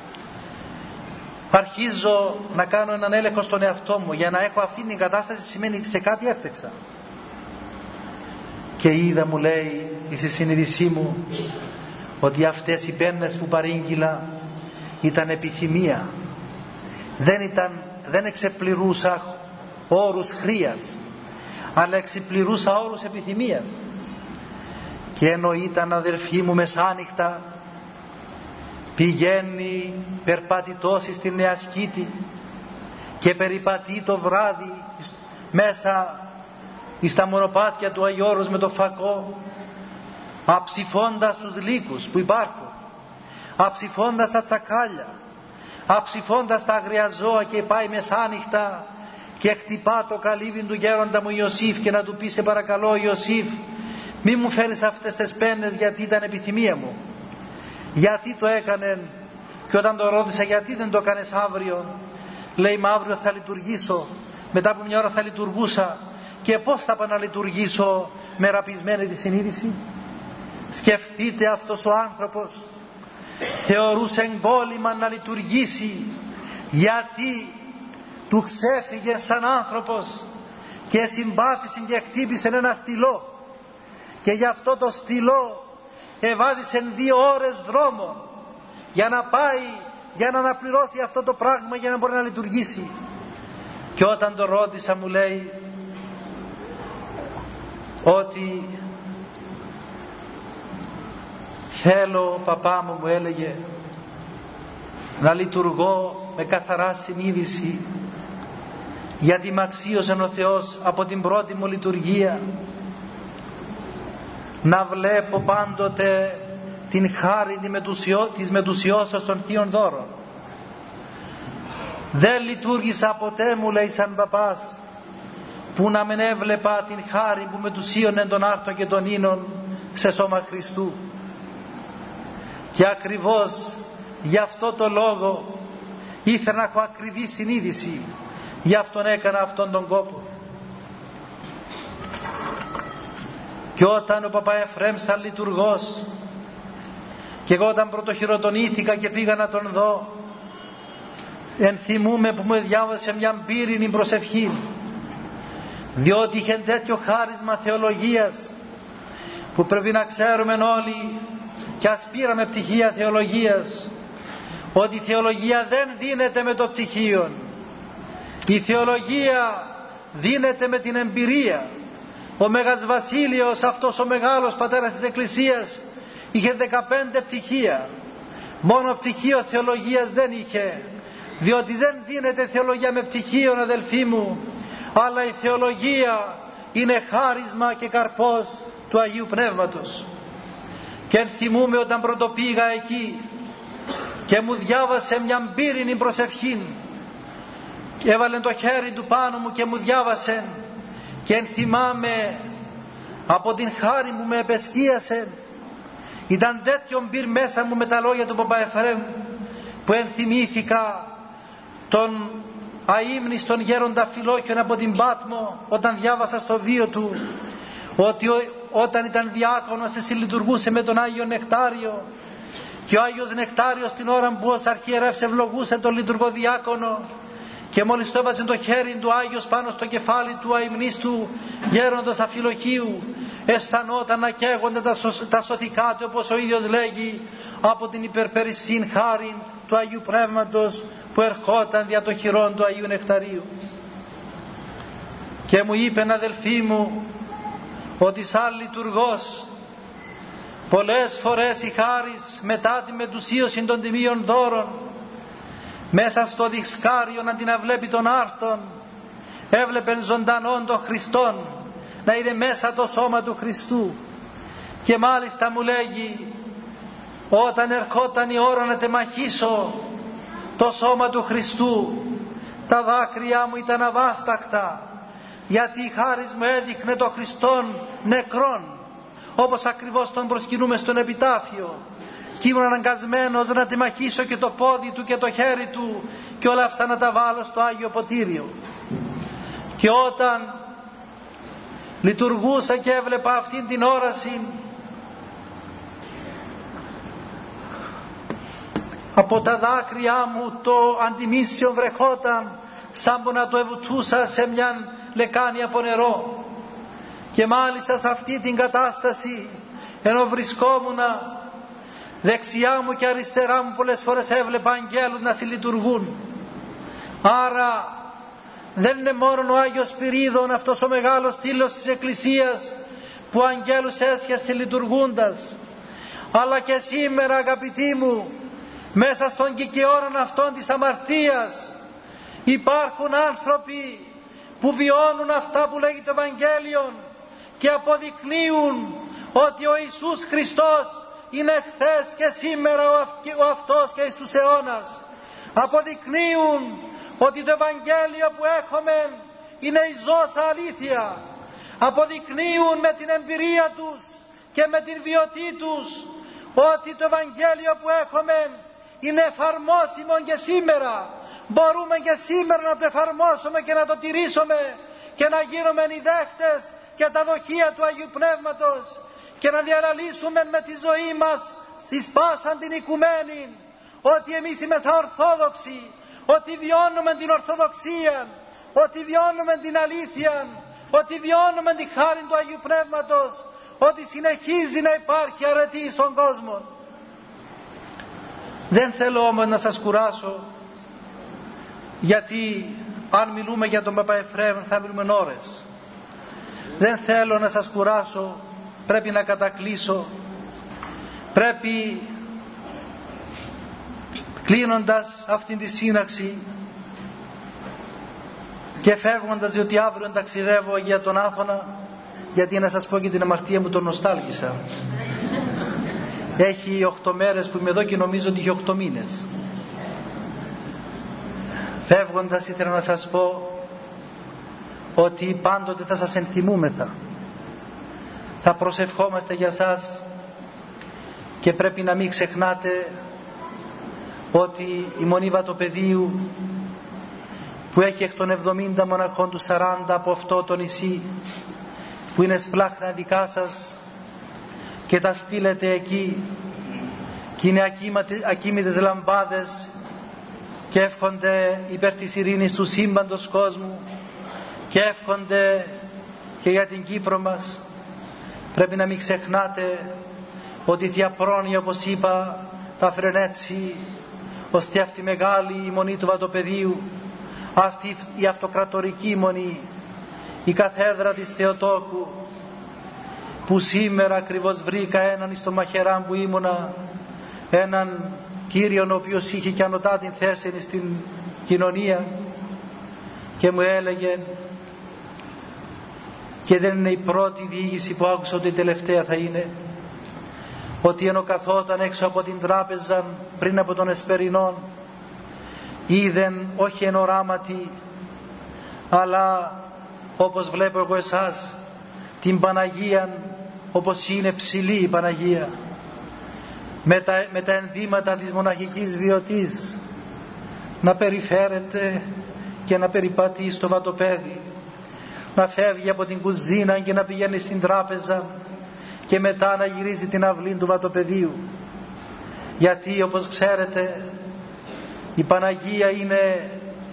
[SPEAKER 2] Αρχίζω να κάνω έναν έλεγχο στον εαυτό μου, για να έχω αυτή την κατάσταση σημαίνει σε κάτι έφτεξα. Και είδα, μου λέει, στη συνείδησή μου, ότι αυτές οι πένες που παρήγγειλα ήταν επιθυμία, δεν, ήταν, δεν εξεπληρούσα όρους χρείας, αλλά εξεπληρούσα όρους επιθυμίας. Και ενώ ήταν, αδελφοί μου, μεσάνυχτα πηγαίνει περπατητός στην Νέα Σκήτη και περιπατεί το βράδυ μέσα στα μονοπάτια του Αγίου Όρους με το φακό, αψηφώντας τους λύκους που υπάρχουν, αψηφώντας τα τσακάλια, αψηφώντας τα αγριά ζώα, και πάει μεσάνυχτα και χτυπά το καλύβι του γέροντα μου Ιωσήφ και να του πει: σε παρακαλώ Ιωσήφ, μη μου φέρεις αυτές τις πένες, γιατί ήταν επιθυμία μου. Γιατί το έκανε? Και όταν το ρώτησα γιατί δεν το έκανες αύριο, λέει: μα αύριο θα λειτουργήσω, μετά από μια ώρα θα λειτουργούσα, και πώς θα πάω να λειτουργήσω με ραπισμένη τη συνείδηση? Σκεφτείτε, αυτός ο άνθρωπος θεωρούσε εμπόλυμα να λειτουργήσει, γιατί του ξέφυγε σαν άνθρωπος και συμπάθησε και χτύπησε ένα στυλό, και γι' αυτό το στυλό εβάδισε δύο ώρες δρόμο για να πάει, για να αναπληρώσει αυτό το πράγμα, για να μπορεί να λειτουργήσει. Και όταν το ρώτησα μου λέει ότι θέλω, παπά μου, μου έλεγε, να λειτουργώ με καθαρά συνείδηση, γιατί μ' αξίωσε ο Θεός από την πρώτη μου λειτουργία να βλέπω πάντοτε την χάρη της μετουσιώσεως των Θείων Δώρων. Δεν λειτουργήσα ποτέ, μου λέει, σαν παπάς, που να μην έβλεπα την χάρη που μετουσίωνε τον άρτο και τον ίνον σε σώμα Χριστού. Και ακριβώς γι' αυτό το λόγο ήθελα να έχω ακριβή συνείδηση, γι' αυτόν έκανα αυτόν τον κόπο. Και όταν ο παπά Εφραίμ σαν λειτουργός, και εγώ όταν πρωτοχειροτονήθηκα και πήγα να τον δω, ενθυμούμε που μου διάβασε μια πύρινη προσευχή, διότι είχε τέτοιο χάρισμα θεολογίας που πρέπει να ξέρουμε όλοι, και ας πήραμε πτυχία θεολογίας, ότι η θεολογία δεν δίνεται με το πτυχίο. Η θεολογία δίνεται με την εμπειρία. Ο Μέγας Βασίλειος, αυτός ο μεγάλος πατέρας της Εκκλησίας, είχε δεκαπέντε πτυχία. Μόνο πτυχίο θεολογίας δεν είχε, διότι δεν δίνεται θεολογία με πτυχίο, αδελφοί μου, αλλά η θεολογία είναι χάρισμα και καρπός του Αγίου Πνεύματος. Και θυμούμε όταν πρωτοπήγα εκεί και μου διάβασε μια πύρινη προσευχή, και έβαλε το χέρι του πάνω μου και μου διάβασε, και θυμάμαι από την χάρη που με επεσκίασε, ήταν τέτοιον πυρ μέσα μου με τα λόγια του παπά Εφραίμ, που ενθυμήθηκα τον αείμνηστον γέροντα Φιλόκιον από την Πάτμο, όταν διάβασα στο βίο του ότι ο, όταν ήταν διάκονος συλλειτουργούσε με τον Άγιο Νεκτάριο, και ο Άγιος Νεκτάριος την ώρα που ως αρχιερεύς ευλογούσε τον λειτουργό διάκονο, και μόλις το έβαζε το χέρι του Άγιος πάνω στο κεφάλι του αειμνίστου γέροντος Αφιλοχίου, αισθανόταν να καίγονται τα, σω, τα σωθικά του, όπως ο ίδιος λέγει, από την υπερπερισύν χάριν του Αγίου Πνεύματος που ερχόταν δια το χειρόν του Αγίου Νεκταρίου. Και μου είπε, αδελφοί μου, ότι σαν λειτουργός πολλές φορές η χάρις μετά τη μετουσίωση των τιμίων δώρων, μέσα στο δισκάριο να την αυλέπει τον άρθον, έβλεπεν ζωντανόν τον Χριστόν να είναι μέσα το σώμα του Χριστού. Και μάλιστα μου λέγει, όταν ερχόταν η ώρα να τεμαχίσω το σώμα του Χριστού, τα δάκρυά μου ήταν αβάσταχτα, γιατί η χάρις μου έδειχνε τον Χριστόν νεκρόν, όπως ακριβώς τον προσκυνούμε στον επιτάφιο, και ήμουν αναγκασμένος να τεμαχίσω και το πόδι του και το χέρι του και όλα αυτά να τα βάλω στο Άγιο Ποτήριο. Και όταν λειτουργούσα και έβλεπα αυτήν την όραση, από τα δάκρυά μου το αντιμίσιο βρεχόταν σαν που να το εβουτούσα σε μια λεκάνη από νερό. Και μάλιστα σε αυτή την κατάσταση, ενώ βρισκόμουνα, δεξιά μου και αριστερά μου πολλές φορές έβλεπα αγγέλους να συλλειτουργούν. Άρα δεν είναι μόνο ο Άγιος Σπυρίδων, αυτός ο μεγάλος στήλος της Εκκλησίας, που αγγέλους έσχεσε λειτουργούντας, αλλά και σήμερα, αγαπητοί μου, Μέσα στον κικαιώναν αυτών της αμαρτίας υπάρχουν άνθρωποι που βιώνουν αυτά που λέγει το Ευαγγέλιο και αποδεικνύουν ότι ο Ιησούς Χριστός είναι χθες και σήμερα ο αυτός και εις τους αιώνας. Αποδεικνύουν ότι το Ευαγγέλιο που έχουμε είναι η ζώσα αλήθεια. Αποδεικνύουν με την εμπειρία τους και με την βιωτή τους ότι το Ευαγγέλιο που έχουμε είναι εφαρμόσιμο και σήμερα. Μπορούμε και σήμερα να το εφαρμόσουμε και να το τηρήσουμε και να γίνουμε οι δέχτες και τα δοχεία του Αγίου Πνεύματος και να διαλαλήσουμε με τη ζωή μας εις πάσαν την οικουμένη ότι εμείς είμαστε ορθόδοξοι, ότι βιώνουμε την ορθοδοξία, ότι βιώνουμε την αλήθεια, ότι βιώνουμε τη χάρη του Αγίου Πνεύματος, ότι συνεχίζει να υπάρχει αρετή στον κόσμο. Δεν θέλω όμως να σας κουράσω, γιατί αν μιλούμε για τον Παπα Εφραίμ θα μιλούμε ώρες. Δεν θέλω να σας κουράσω, πρέπει να κατακλείσω. Πρέπει, κλείνοντας αυτήν τη σύναξη και φεύγοντας, διότι αύριο ταξιδεύω για τον Άθωνα, γιατί να σας πω και την αμαρτία μου, τον νοστάλγησα. Έχει οχτώ μέρες που είμαι εδώ και νομίζω ότι έχει οχτώ μήνες. Φεύγοντας ήθελα να σας πω ότι πάντοτε θα σας ενθυμούμεθα, θα προσευχόμαστε για σας και πρέπει να μην ξεχνάτε ότι η Μονή Βατοπεδίου, που έχει εκ των εβδομήντα μοναχών του σαράντα από αυτό το νησί που είναι σπλάχνα δικά σας και τα στείλετε εκεί και είναι ακίμητες λαμπάδες και εύχονται υπέρ της ειρήνης του σύμπαντος κόσμου και εύχονται και για την Κύπρο μας. Πρέπει να μην ξεχνάτε ότι η Θεία Πρόνοια, όπως είπα, τα φρενέτσι ώστε αυτή μεγάλη η Μονή του Βατοπεδίου, αυτή η αυτοκρατορική μονή, η καθέδρα της Θεοτόκου, που σήμερα ακριβώς βρήκα έναν στο Μαχεράν που ήμουνα, έναν Κύριον ο οποίος είχε και ανωτά την θέση στην κοινωνία και μου έλεγε, και δεν είναι η πρώτη διήγηση που άκουσα, ότι η τελευταία θα είναι, ότι ενώ καθόταν έξω από την τράπεζα πριν από τον Εσπερινόν, είδεν όχι εν οράματι, αλλά όπως βλέπω εγώ εσάς, την Παναγία όπως είναι ψηλή η Παναγία, με τα, με τα ενδύματα της μοναχικής βιωτής, να περιφέρεται και να περιπατεί στο βατοπέδι, να φεύγει από την κουζίνα και να πηγαίνει στην τράπεζα και μετά να γυρίζει την αυλή του βατοπεδίου. Γιατί όπως ξέρετε η Παναγία είναι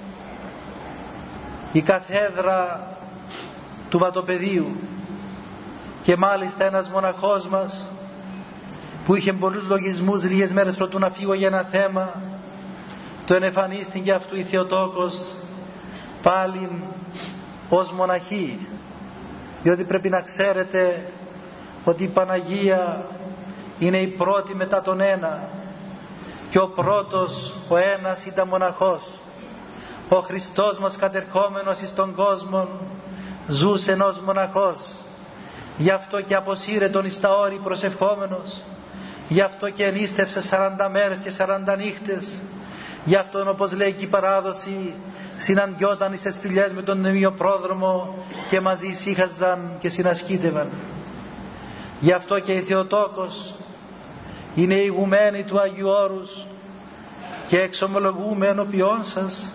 [SPEAKER 2] η καθέδρα του βατοπεδίου, και μάλιστα ένας μοναχός μας που είχε πολλούς λογισμούς, λίγες μέρες πρωτού να φύγω για ένα θέμα, το ενεφανίστηκε αυτού η Θεοτόκος πάλι ως μοναχή, διότι πρέπει να ξέρετε ότι η Παναγία είναι η πρώτη μετά τον ένα, και ο πρώτος, ο ένας, ήταν μοναχός. Ο Χριστός μας κατερχόμενος εις τον κόσμο ζούσε ως μοναχός, γι' αυτό και αποσύρε τον εις τα όρη προσευχόμενος, γι' αυτό και ενίστευσε σαράντα μέρες και σαράντα νύχτες, γι' αυτό όπως λέει και η παράδοση, συναντιόταν εις τις σπηλιές με τον νημιοπρόδρομο και μαζί ησύχαζαν και συνασκήτευαν. Γι' αυτό και η Θεοτόκος είναι η ηγουμένη του Αγίου Όρους και εξομολογούμε ενώπιόν σας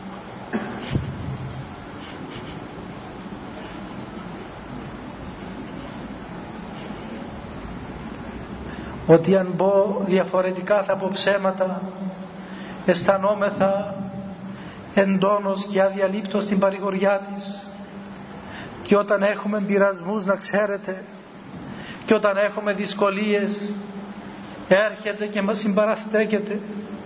[SPEAKER 2] ότι αν μπω διαφορετικά θα πω ψέματα, αισθανόμεθα εντόνως και αδιαλείπτως την παρηγοριά της, και όταν έχουμε πειρασμούς, να ξέρετε, και όταν έχουμε δυσκολίες, έρχεται και μας συμπαραστέκεται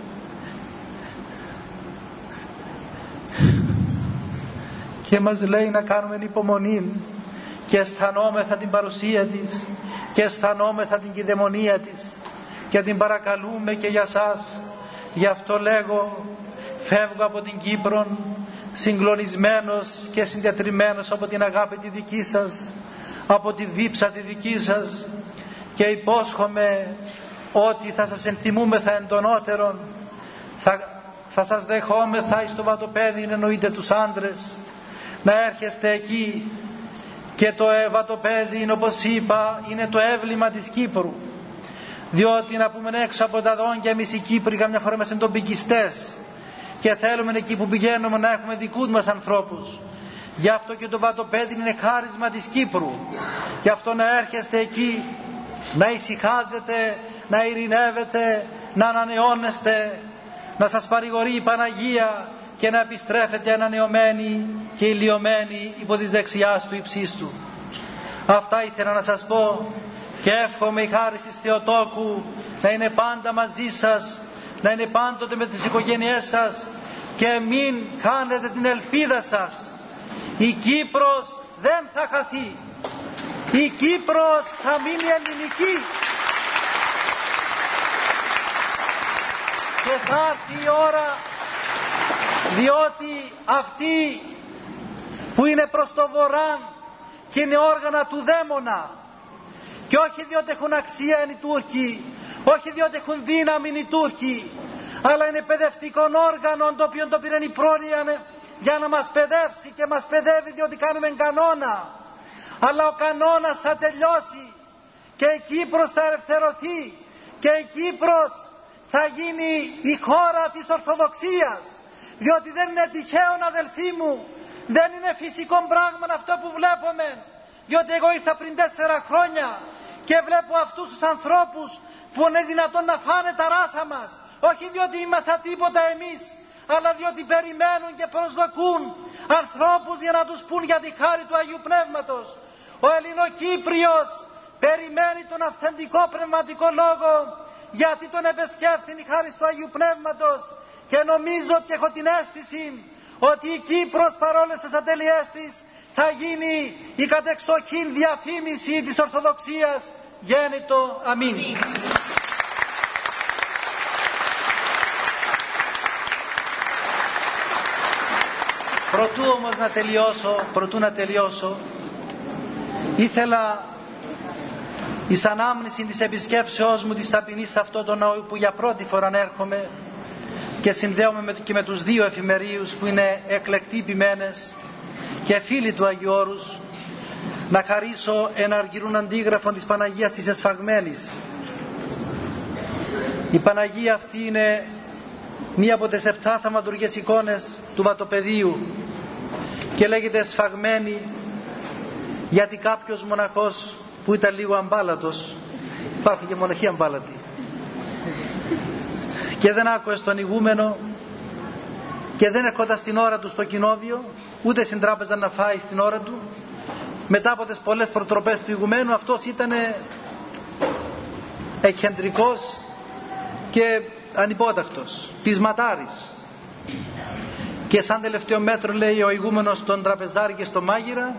[SPEAKER 2] και μας λέει να κάνουμε υπομονή, και αισθανόμεθα την παρουσία της και αισθανόμεθα την κυδαιμονία της και την παρακαλούμε και για σας Γι' αυτό λέγω, φεύγω από την Κύπρο συγκλονισμένος και συντετριμμένος από την αγάπη τη δική σας, από τη δίψα τη δική σας, και υπόσχομαι ότι θα σας ενθυμούμεθα εντονότερον, θα, θα σας δεχόμεθα εις το βατοπέδι, εννοείται τους άντρες, να έρχεστε εκεί, και το βατοπέδι είναι, όπως είπα, είναι το έμβλημα της Κύπρου, διότι να πούμε έξω από τα δόντια εμείς οι Κύπροι καμιά φορά είμαστε τοπικιστές και θέλουμε εκεί που πηγαίνουμε να έχουμε δικούς μας ανθρώπους. Γι' αυτό και το βατοπέδι είναι χάρισμα της Κύπρου. Γι' αυτό να έρχεστε εκεί, να ησυχάζετε, να ειρηνεύετε, να ανανεώνεστε, να σας παρηγορεί η Παναγία και να επιστρέφετε ανανεωμένοι και ηλιωμένοι υπό της δεξιάς του υψίστου. Αυτά ήθελα να σας πω, και εύχομαι η χάρις της Θεοτόκου να είναι πάντα μαζί σας, να είναι πάντοτε με τις οικογένειές σας, και μην χάνετε την ελπίδα σας. Η Κύπρος δεν θα χαθεί. Η Κύπρος θα μείνει ελληνική. Και θα έρθει η ώρα, διότι αυτοί που είναι προς το βορρά και είναι όργανα του δαίμονα, και όχι διότι έχουν αξία οι Τούρκοι, όχι διότι έχουν δύναμη οι Τούρκοι, αλλά είναι παιδευτικών όργανων, το οποίο το πήραν η πρόνοια για να μας παιδεύσει, και μας παιδεύει διότι κάνουμε κανόνα. Αλλά ο κανόνας θα τελειώσει και η Κύπρος θα ελευθερωθεί, και η Κύπρος θα γίνει η χώρα της Ορθοδοξίας, διότι δεν είναι τυχαίο, αδελφοί μου, δεν είναι φυσικό πράγμα αυτό που βλέπουμε, διότι εγώ ήρθα πριν τέσσερα χρόνια και βλέπω αυτούς τους ανθρώπους που είναι δυνατόν να φάνε τα ράσα μας, όχι διότι είμαστε τίποτα εμείς, αλλά διότι περιμένουν και προσδοκούν ανθρώπους για να τους πούν για τη χάρη του Αγίου Πνεύματος. Ο Ελληνοκύπριος περιμένει τον αυθεντικό πνευματικό λόγο, γιατί τον επεσκέφθη η χάρη του Αγίου Πνεύματος, και νομίζω και έχω την αίσθηση ότι η Κύπρος παρόλες τις ατέλειές της θα γίνει η κατεξοχήν διαφήμιση της Ορθοδοξίας. Γέννητο. Αμήν. Προτού όμως να τελειώσω, προτού να τελειώσω, ήθελα εις ανάμνηση της επισκέψεώς μου της ταπεινής σε αυτό το ναό που για πρώτη φορά έρχομαι, και συνδέομαι και με τους δύο εφημερίους που είναι εκλεκτοί ποιμένες και φίλοι του Αγίου Όρους, να χαρίσω ένα αργυρούν αντίγραφο της Παναγίας της Εσφαγμένης. Η Παναγία αυτή είναι μία από τις επτά θαυματουργές εικόνες του βατοπεδίου και λέγεται Εσφαγμένη γιατί κάποιος μοναχός που ήταν λίγο αμπάλατος, υπάρχουν και μοναχοί αμπάλατοι, και δεν άκουε στον ηγούμενο και δεν έρχονταν στην ώρα του στο κοινόβιο, ούτε στην τράπεζα να φάει στην ώρα του, μετά από τις πολλές προτροπές του ηγουμένου, αυτός ήταν εκκεντρικός και ανυπότακτος, πεισματάρης, και σαν τελευταίο μέτρο λέει ο ηγούμενος στον τραπεζάρι και στον μάγειρα,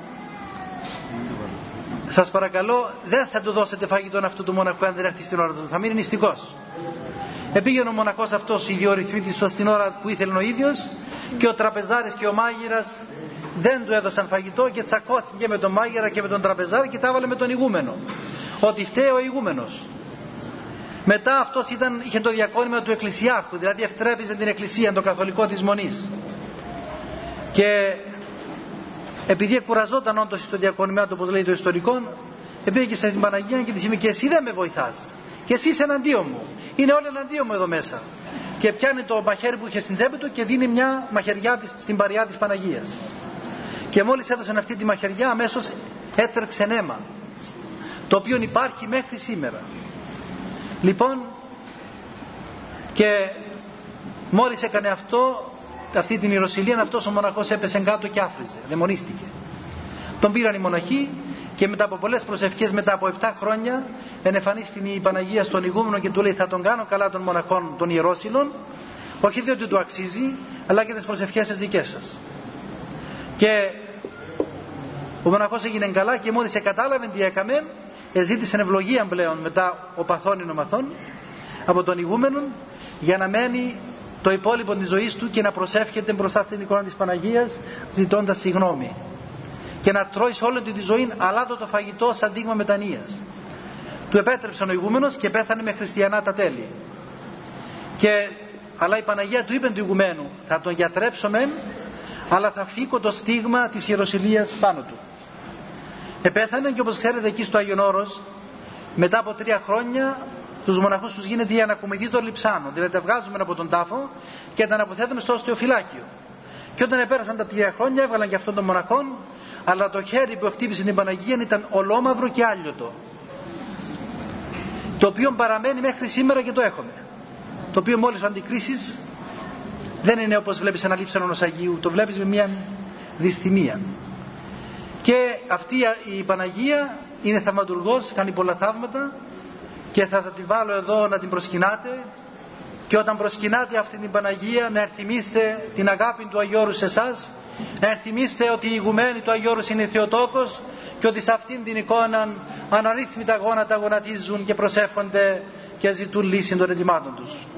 [SPEAKER 2] σας παρακαλώ δεν θα του δώσετε φαγητόν αυτού του μοναχού αν δεν έρθει στην ώρα του, θα μείνει νηστικός. Επήγαινε ο μοναχός αυτός ιδιορυθμίτης στην ώρα που ήθελε ο ίδιος, και ο τραπεζάρης και ο μάγειρας δεν του έδωσαν φαγητό και τσακώθηκε με τον μάγειρα και με τον τραπεζάρη και τα έβαλε με τον ηγούμενο, ότι φταίει ο ηγούμενος. Μετά αυτός ήταν, είχε το διακόνημα του εκκλησιάρχου, δηλαδή ευτρέπιζε την εκκλησία, το καθολικό της μονής, και επειδή κουραζόταν όντως στο διακόνημά του, όπως λέει το ιστορικό, πήγε και στην Παναγία και της είπε, και εσύ δεν με βοηθάς, και εσύ είσαι εναντίον μου, είναι όλοι εναντίον μου εδώ μέσα, και πιάνει το μαχαίρι που είχε στην τσέπη του και δίνει μια μαχαιριά στην παριά της Παναγίας, και μόλις έδωσαν αυτή τη μαχαιριά αμέσως έτρεξε αίμα, το οποίο υπάρχει μέχρι σήμερα. Λοιπόν, και μόλις έκανε αυτό, αυτή την ιεροσυλία, αυτός ο μοναχός έπεσε κάτω και άφριζε, δαιμονίστηκε. Τον πήραν οι μοναχοί και μετά από πολλές προσευχές, μετά από επτά χρόνια, ενεφανίστηκε η Παναγία στον ηγούμενο και του λέει, θα τον κάνω καλά των μοναχών των ιερόσυλων, όχι διότι του αξίζει, αλλά και τις προσευχές τις δικές σας. Και ο μοναχός έγινε καλά, και μόλις κατάλαβε τι έκαμε, ζήτησε ευλογία πλέον μετά ο παθών είναι ο μαθών από τον ηγούμενο, για να μένει το υπόλοιπο της ζωής του και να προσεύχεται μπροστά στην εικόνα της Παναγίας ζητώντας συγγνώμη, και να τρώει σε όλη τη ζωή αλάτο το φαγητό σαν δείγμα μετανοίας. Του επέτρεψαν ο ηγούμενος και πέθανε με χριστιανά τα τέλη. Και, αλλά η Παναγία του είπε του ηγουμένου, θα τον γιατρέψω μεν, αλλά θα φύγω το στίγμα της ιεροσυλίας πάνω του. Επέθανε, και όπως ξέρετε εκεί στο Άγιον Όρος, μετά από τρία χρόνια τους μοναχούς τους γίνεται η ανακομιδή των λειψάνων, δηλαδή τα βγάζουμε από τον τάφο και τα αναποθέτουμε στο οστεοφυλάκιο. Και όταν επέρασαν τα τρία χρόνια έβγαλαν και αυτόν των μοναχών, αλλά το χέρι που χτύπησε την Παναγία ήταν ολόμαυρο και άλιωτο, το οποίο παραμένει μέχρι σήμερα και το έχουμε, το οποίο μόλις αντικρίσεις δεν είναι όπως βλέπεις ένα λείψανο ενός Αγίου, το βλέπεις με μια δυστημία. Και αυτή η Παναγία είναι θαυματουργός, κάνει πολλά θαύματα, και θα, θα την βάλω εδώ να την προσκυνάτε, και όταν προσκυνάτε αυτή την Παναγία να ερθυμίστε την αγάπη του Αγίου Όρου σε εσάς, να ερθυμίστε ότι η ηγουμένη του Αγίου Όρους είναι Θεοτόκος και ότι σε αυτήν την εικόνα αναρρύθμιτα γόνατα γονατίζουν και προσεύχονται και ζητούν λύση των αιτημάτων τους.